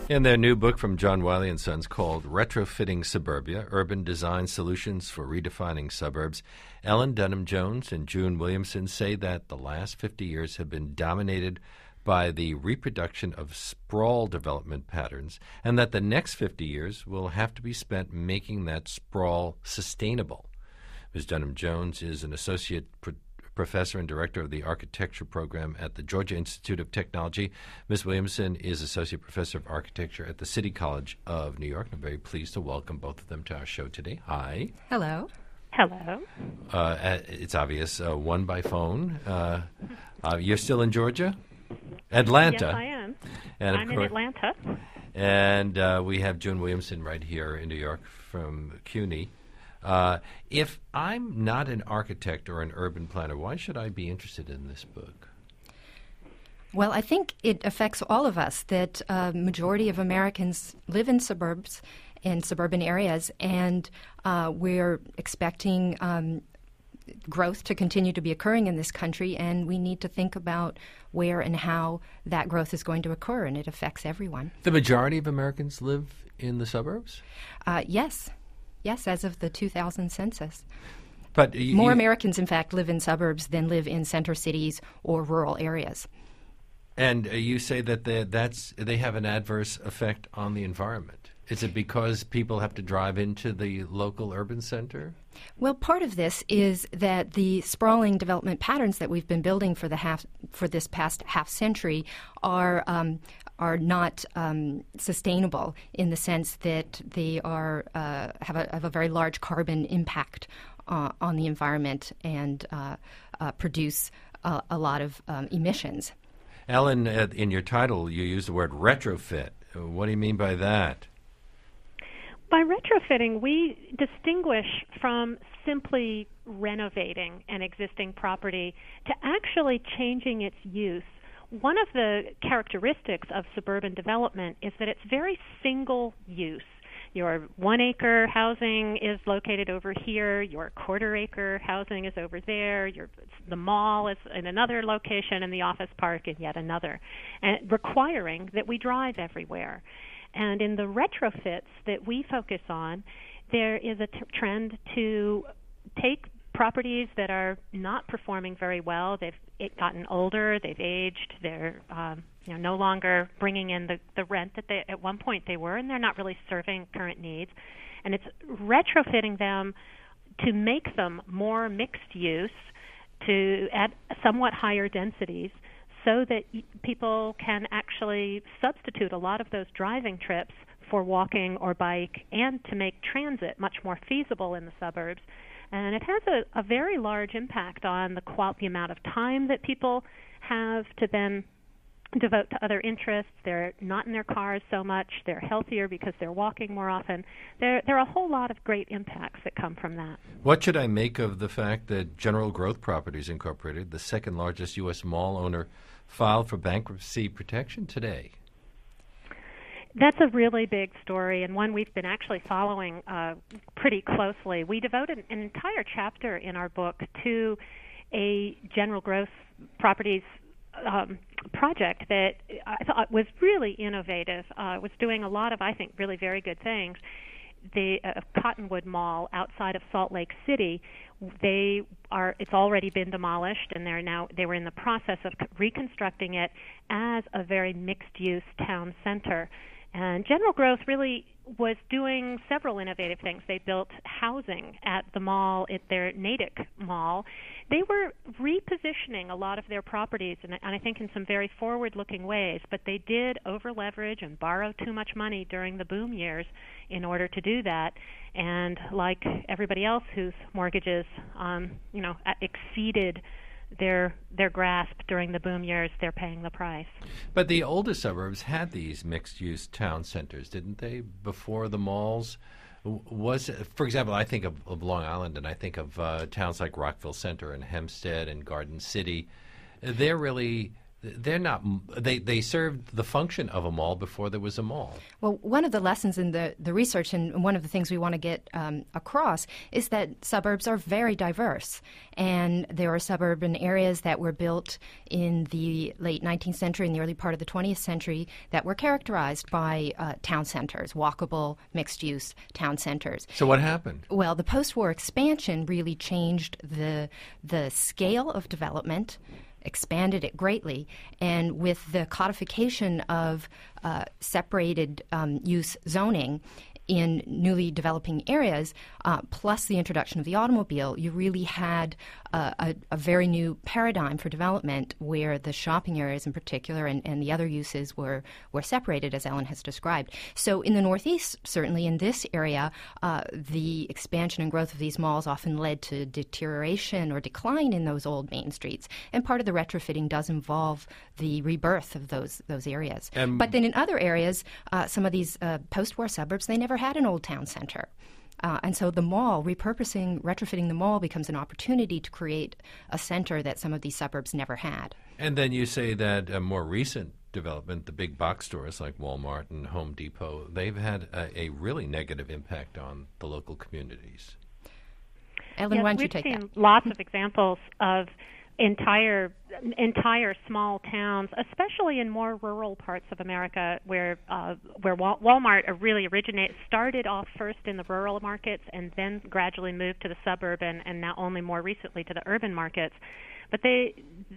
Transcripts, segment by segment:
In their new book from John Wiley & Sons called Retrofitting Suburbia, Urban Design Solutions for Redefining Suburbs, Ellen Dunham Jones and June Williamson say that the last 50 years have been dominated by the reproduction of sprawl development patterns, and that the next 50 years will have to be spent making that sprawl sustainable. Ms. Dunham Jones is an associate professor and director of the architecture program at the Georgia Institute of Technology. Ms. Williamson is associate professor of architecture at the City College of New York. I'm very pleased to welcome both of them to our show today. Hi. Hello. Hello. It's obvious, one by phone. You're still in Georgia? Atlanta. Yes, I am. And I'm in Atlanta. And we have June Williamson right here in New York from CUNY. If I'm not an architect or an urban planner, why should I be interested in this book? Well, I think it affects all of us that majority of Americans live in suburbs and suburban areas, and we're expecting growth to continue to be occurring in this country, and we need to think about where and how that growth is going to occur, and it affects everyone. The majority of Americans live in the suburbs? Yes. Yes, as of the 2000 census. But more Americans, in fact, live in suburbs than live in center cities or rural areas. And you say that they have an adverse effect on the environment. Is it because people have to drive into the local urban center? Well, part of this is that the sprawling development patterns that we've been building for this past half century are not sustainable in the sense that they have a very large carbon impact on the environment and produce a lot of emissions. Ellen, in your title, you use the word retrofit. What do you mean by that? By retrofitting, we distinguish from simply renovating an existing property to actually changing its use. One of the characteristics of suburban development is that it's very single use. Your 1 acre housing is located over here, your 1/4 acre housing is over there, the mall is in another location, and the office park in yet another, and requiring that we drive everywhere. And in the retrofits that we focus on, there is a trend to take properties that are not performing very well. They've gotten older, they've aged, they're no longer bringing in the rent that they at one point they were, and they're not really serving current needs. And it's retrofitting them to make them more mixed use, to add somewhat higher densities, so that people can actually substitute a lot of those driving trips for walking or bike, and to make transit much more feasible in the suburbs. And it has a very large impact on the amount of time that people have to then devote to other interests. They're not in their cars so much. They're healthier because they're walking more often. There are a whole lot of great impacts that come from that. What should I make of the fact that General Growth Properties Incorporated, the second largest U.S. mall owner, filed for bankruptcy protection today? That's a really big story, and one we've been actually following pretty closely. We devoted an entire chapter in our book to a General Growth Properties project that I thought was really innovative. Was doing a lot of, I think, really very good things. The Cottonwood Mall outside of Salt Lake City, it's already been demolished, and they were in the process of reconstructing it as a very mixed-use town center. And General Growth really was doing several innovative things. They built housing at the mall, at their Natick Mall. They were repositioning a lot of their properties, and I think in some very forward-looking ways, but they did over-leverage and borrow too much money during the boom years in order to do that. And like everybody else whose mortgages exceeded their grasp during the boom years, they're paying the price. But the older suburbs had these mixed-use town centers, didn't they, before the malls? For example, I think of Long Island, and I think of towns like Rockville Center and Hempstead and Garden City. They're really they're not. They served the function of a mall before there was a mall. Well, one of the lessons in the research, and one of the things we want to get across, is that suburbs are very diverse. And there are suburban areas that were built in the late 19th century and the early part of the 20th century that were characterized by town centers, walkable, mixed-use town centers. So what happened? Well, the post-war expansion really changed the scale of development, expanded it greatly, and with the codification of separated use zoning in newly developing areas, plus the introduction of the automobile, you really had a very new paradigm for development where the shopping areas in particular and the other uses were separated, as Ellen has described. So in the Northeast, certainly in this area, the expansion and growth of these malls often led to deterioration or decline in those old main streets. And part of the retrofitting does involve the rebirth of those areas. But then in other areas, some of these post-war suburbs, they never had an old town center. And so the mall, retrofitting the mall becomes an opportunity to create a center that some of these suburbs never had. And then you say that a more recent development, the big box stores like Walmart and Home Depot, they've had a really negative impact on the local communities. Ellen, why don't you take that? We've seen lots of examples of entire small towns, especially in more rural parts of America, where Walmart really started off first in the rural markets and then gradually moved to the suburban, and now only more recently to the urban markets. But they've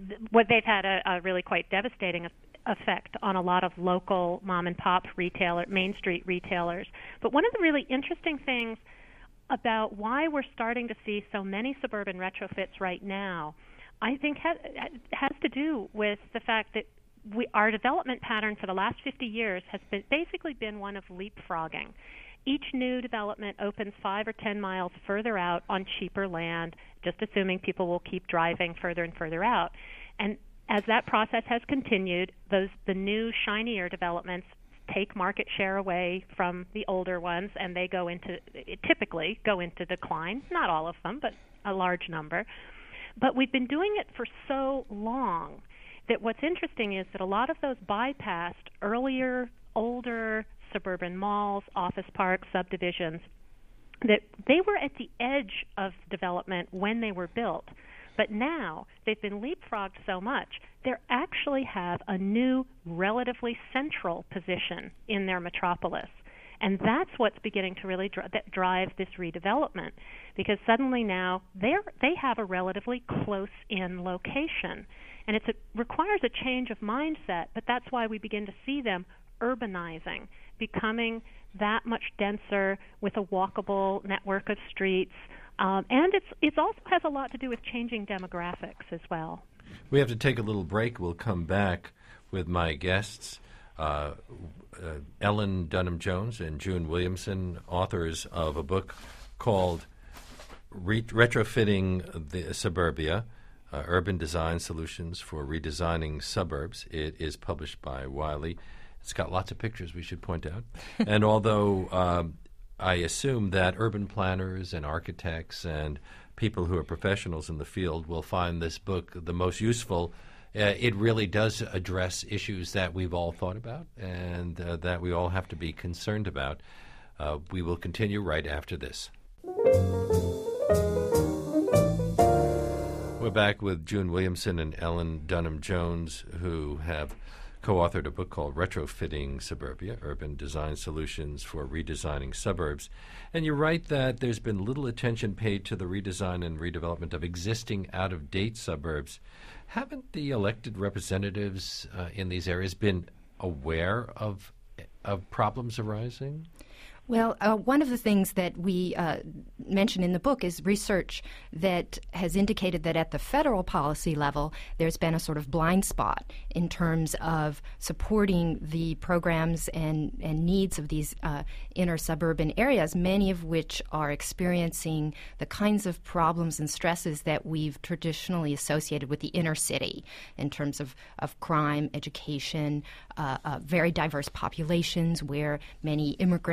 had a really quite devastating effect on a lot of local mom and pop Main Street retailers. But one of the really interesting things about why we're starting to see so many suburban retrofits right now, I think has to do with the fact that our development pattern for the last 50 years has basically been one of leapfrogging. Each new development opens 5 or 10 miles further out on cheaper land, just assuming people will keep driving further and further out. And as that process has continued, the new, shinier developments take market share away from the older ones, and they typically go into decline. Not all of them, but a large number. But we've been doing it for so long that what's interesting is that a lot of those bypassed earlier, older suburban malls, office parks, subdivisions, that they were at the edge of development when they were built. But now they've been leapfrogged so much, they actually have a new, relatively central position in their metropolis. And that's what's beginning to really drive this redevelopment, because suddenly now they have a relatively close-in location. And it requires a change of mindset, but that's why we begin to see them urbanizing, becoming that much denser with a walkable network of streets. And it also has a lot to do with changing demographics as well. We have to take a little break. We'll come back with my guests. Ellen Dunham Jones and June Williamson, authors of a book called Retrofitting the Suburbia, Urban Design Solutions for Redesigning Suburbs. It is published by Wiley. It's got lots of pictures, we should point out. And although I assume that urban planners and architects and people who are professionals in the field will find this book the most useful, it really does address issues that we've all thought about and that we all have to be concerned about. We will continue right after this. We're back with June Williamson and Ellen Dunham Jones, who have co-authored a book called Retrofitting Suburbia, Urban Design Solutions for Redesigning Suburbs. And you write that there's been little attention paid to the redesign and redevelopment of existing out-of-date suburbs. Haven't the elected representatives in these areas been aware of problems arising? Well, one of the things that we mention in the book is research that has indicated that at the federal policy level, there's been a sort of blind spot in terms of supporting the programs and needs of these inner suburban areas, many of which are experiencing the kinds of problems and stresses that we've traditionally associated with the inner city in terms of crime, education, very diverse populations where many immigrants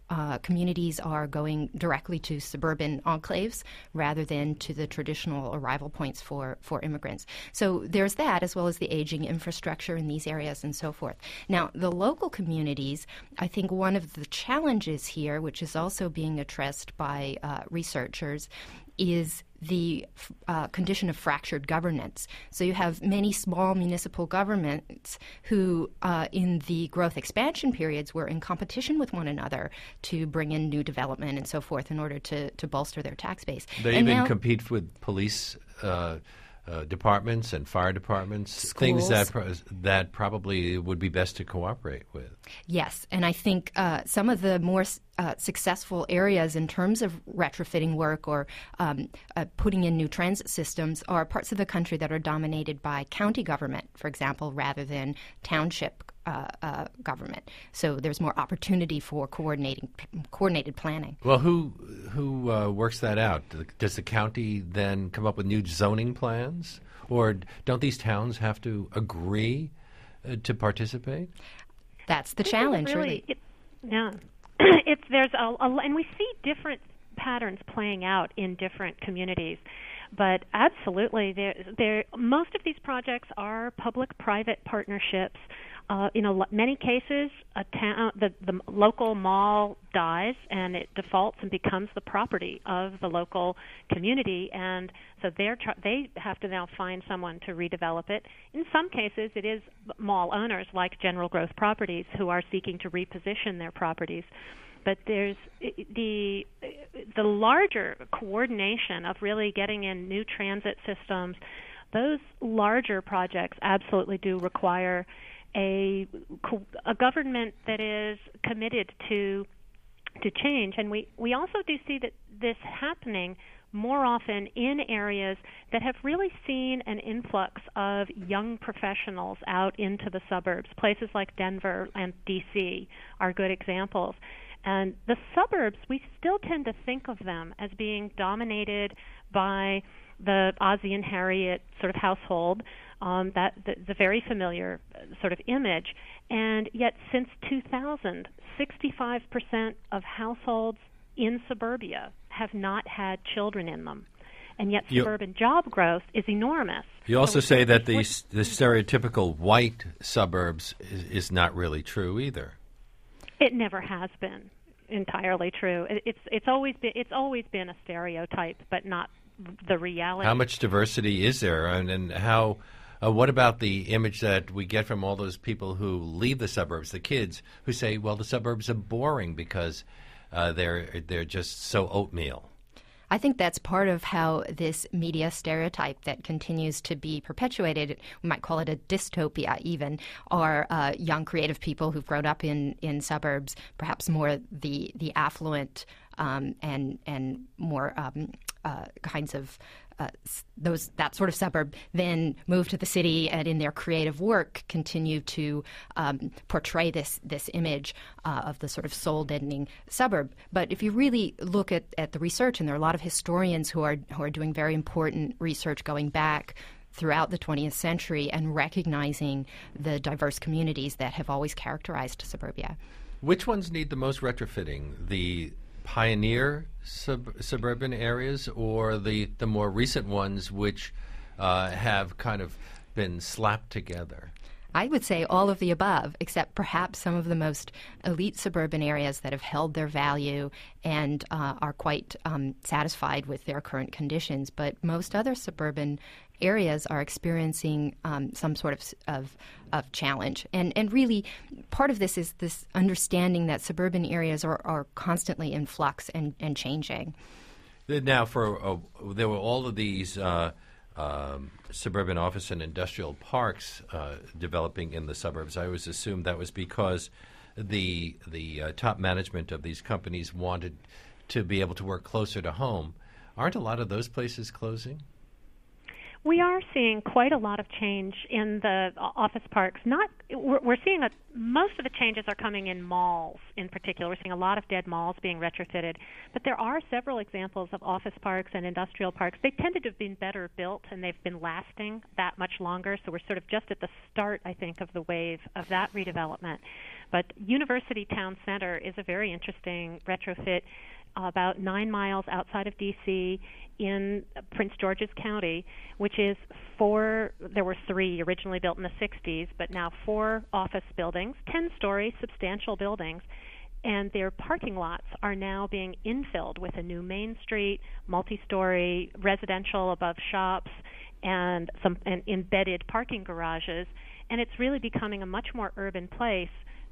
communities are going directly to suburban enclaves rather than to the traditional arrival points for immigrants. So there's that, as well as the aging infrastructure in these areas and so forth. Now, the local communities, I think one of the challenges here, which is also being addressed by researchers, is the condition of fractured governance. So you have many small municipal governments who, in the growth expansion periods, were in competition with one another to bring in new development and so forth in order to bolster their tax base. They even now, compete with police departments and fire departments, schools. Things that probably would be best to cooperate with. Yes, and I think some of the more successful areas in terms of retrofitting work or putting in new transit systems are parts of the country that are dominated by county government, for example, rather than township government. So there's more opportunity for coordinated planning. Well, who works that out? Does the county then come up with new zoning plans, or don't these towns have to agree to participate? That's the challenge, really. Yeah, and we see different patterns playing out in different communities. But absolutely, most of these projects are public-private partnerships. In many cases, the local mall dies and it defaults and becomes the property of the local community, and so they have to now find someone to redevelop it. In some cases, it is mall owners like General Growth Properties who are seeking to reposition their properties. But there's the larger coordination of really getting in new transit systems. Those larger projects absolutely do require a government that is committed to change. And we also do see that this happening more often in areas that have really seen an influx of young professionals out into the suburbs. Places like Denver and D.C. are good examples. And the suburbs, we still tend to think of them as being dominated by the Ozzie and Harriet sort of household, the very familiar sort of image. And yet since 2000, 65% of households in suburbia have not had children in them. And yet suburban job growth is enormous. You also say that the stereotypical white suburbs is not really true either. It never has been entirely true. It's always been a stereotype, but not the reality. How much diversity is there, and how? What about the image that we get from all those people who leave the suburbs, the kids who say, "Well, the suburbs are boring because they're just so oatmeal"? I think that's part of how this media stereotype that continues to be perpetuated, we might call it a dystopia even, are young creative people who've grown up in suburbs, perhaps more the affluent and more kinds of that sort of suburb, then move to the city and in their creative work continue to portray this image of the sort of soul-deadening suburb. But if you really look at the research, and there are a lot of historians who are doing very important research going back throughout the 20th century and recognizing the diverse communities that have always characterized suburbia. Which ones need the most retrofitting? The pioneer suburban areas, or the more recent ones which have kind of been slapped together? I would say all of the above, except perhaps some of the most elite suburban areas that have held their value and are quite satisfied with their current conditions. But most other suburban areas are experiencing some sort of challenge. And really, part of this is this understanding that suburban areas are constantly in flux and changing. Now, there were all of these suburban office and industrial parks developing in the suburbs. I always assumed that was because the top management of these companies wanted to be able to work closer to home. Aren't a lot of those places closing? We are seeing quite a lot of change in the office parks. We're seeing most of the changes are coming in malls in particular. We're seeing a lot of dead malls being retrofitted, but there are several examples of office parks and industrial parks. They tended to have been better built, and they've been lasting that much longer, so we're sort of just at the start, I think, of the wave of that redevelopment. But University Town Center is a very interesting retrofit about 9 miles outside of D.C. in Prince George's County, which is there were 3 originally built in the 60s, but now 4 office buildings, 10-story substantial buildings, and their parking lots are now being infilled with a new Main Street, multi-story residential above shops, and embedded parking garages, and it's really becoming a much more urban place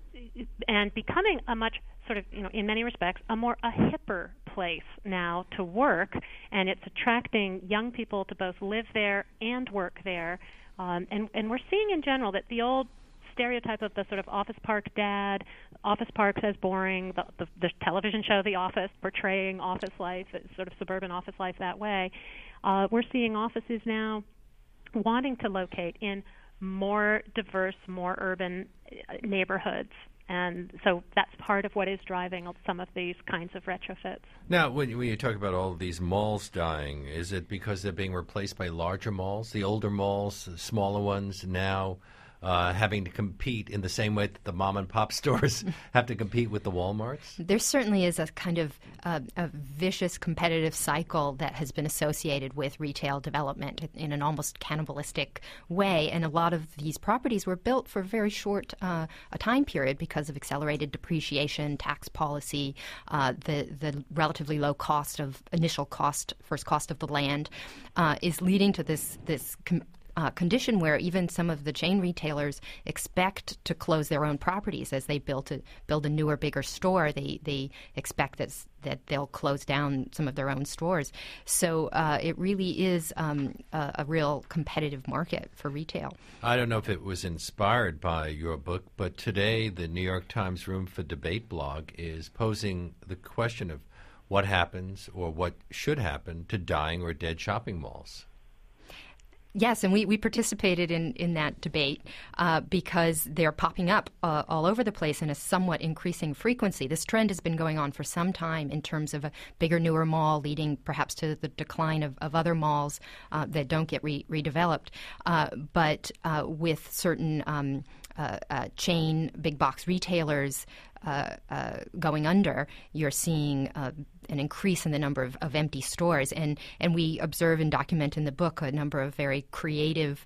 and becoming a much sort of, in many respects, a hipper place now to work, and it's attracting young people to both live there and work there. And we're seeing in general that the old stereotype of the sort of office park dad, office parks as boring, the television show The Office portraying office life, sort of suburban office life that way. We're seeing offices now wanting to locate in more diverse, more urban neighborhoods. And so that's part of what is driving some of these kinds of retrofits. Now, when you talk about all of these malls dying, is it because they're being replaced by larger malls, the older malls, the smaller ones now having to compete in the same way that the mom-and-pop stores have to compete with the Walmarts? There certainly is a kind of a vicious competitive cycle that has been associated with retail development in an almost cannibalistic way. And a lot of these properties were built for a very short a time period because of accelerated depreciation, tax policy, the relatively low cost of first cost of the land is leading to this condition where even some of the chain retailers expect to close their own properties as they build a newer, bigger store. They expect that they'll close down some of their own stores. So it really is a real competitive market for retail. I don't know if it was inspired by your book, but today the New York Times Room for Debate blog is posing the question of what happens or what should happen to dying or dead shopping malls. Yes, and we participated in that debate because they're popping up all over the place in a somewhat increasing frequency. This trend has been going on for some time in terms of a bigger, newer mall leading perhaps to the decline of other malls that don't get redeveloped. But with certain chain big box retailers going under, you're seeing an increase in the number of empty stores. And we observe and document in the book a number of very creative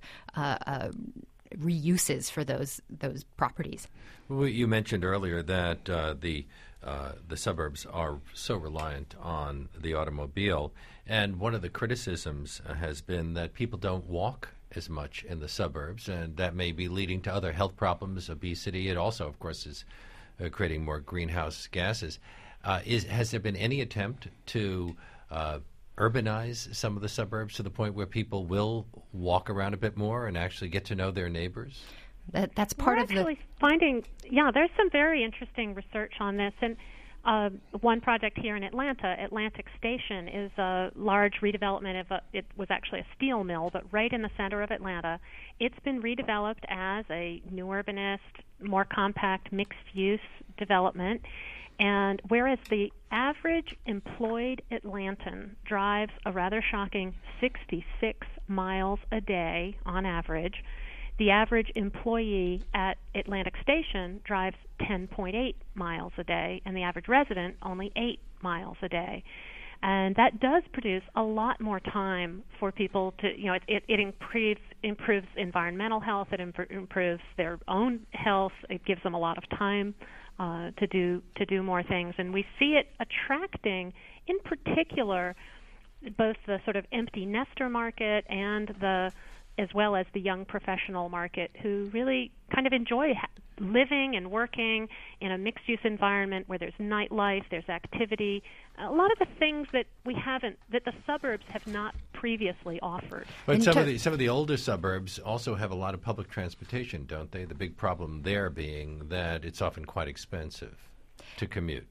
reuses for those properties. Well, you mentioned earlier that the suburbs are so reliant on the automobile, and one of the criticisms has been that people don't walk as much in the suburbs, and that may be leading to other health problems, obesity. It also, of course, is creating more greenhouse gases. Has there been any attempt to urbanize some of the suburbs to the point where people will walk around a bit more and actually get to know their neighbors? That's part of the... We're actually finding, there's some very interesting research on this. And one project here in Atlanta, Atlantic Station, is a large redevelopment it was actually a steel mill, but right in the center of Atlanta. It's been redeveloped as a new urbanist, more compact, mixed-use development. And whereas the average employed Atlantan drives a rather shocking 66 miles a day on average, the average employee at Atlantic Station drives 10.8 miles a day, and the average resident only 8 miles a day. And that does produce a lot more time for people to, it improves environmental health, it improves their own health, it gives them a lot of time to do more things. And we see it attracting, in particular, both the sort of empty nester market and as well as the young professional market who really kind of enjoy living and working in a mixed-use environment where there's nightlife, there's activity, a lot of the things that that the suburbs have not previously offered. But some of the older suburbs also have a lot of public transportation, don't they? The big problem there being that it's often quite expensive to commute.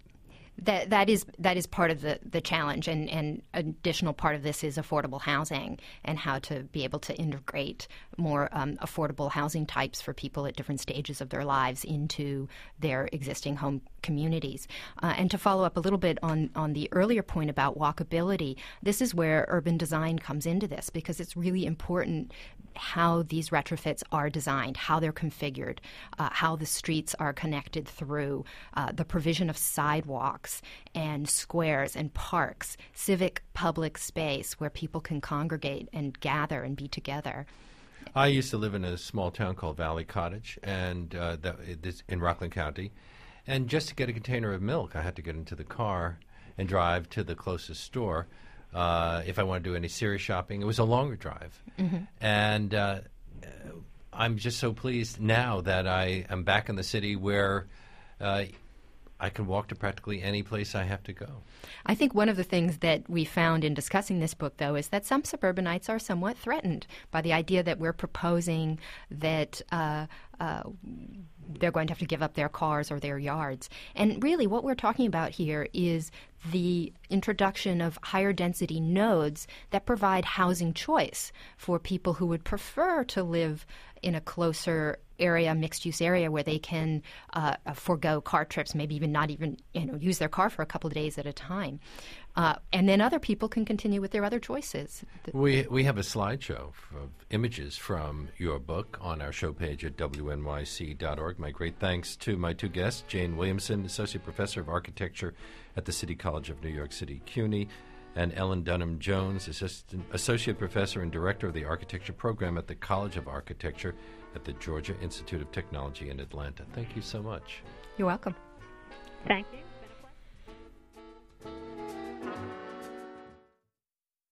That is part of the challenge, and an additional part of this is affordable housing and how to be able to integrate more affordable housing types for people at different stages of their lives into their existing home communities. And to follow up a little bit on the earlier point about walkability, this is where urban design comes into this, because it's really important how these retrofits are designed, how they're configured, how the streets are connected through, the provision of sidewalks and squares and parks, civic public space where people can congregate and gather and be together. I used to live in a small town called Valley Cottage, and in Rockland County. And just to get a container of milk, I had to get into the car and drive to the closest store. If I wanted to do any serious shopping, it was a longer drive. Mm-hmm. And I'm just so pleased now that I am back in the city where I can walk to practically any place I have to go. I think one of the things that we found in discussing this book, though, is that some suburbanites are somewhat threatened by the idea that we're proposing that they're going to have to give up their cars or their yards. And really what we're talking about here is the introduction of higher density nodes that provide housing choice for people who would prefer to live in a closer area, mixed-use area, where they can forego car trips, maybe even not even use their car for a couple of days at a time. And then other people can continue with their other choices. We have a slideshow of images from your book on our show page at wnyc.org. My great thanks to my two guests, Jane Williamson, Associate Professor of Architecture at the City College of New York City, CUNY, and Ellen Dunham Jones, Associate Professor and Director of the Architecture Program at the College of Architecture at the Georgia Institute of Technology in Atlanta. Thank you so much. You're welcome. Thank you.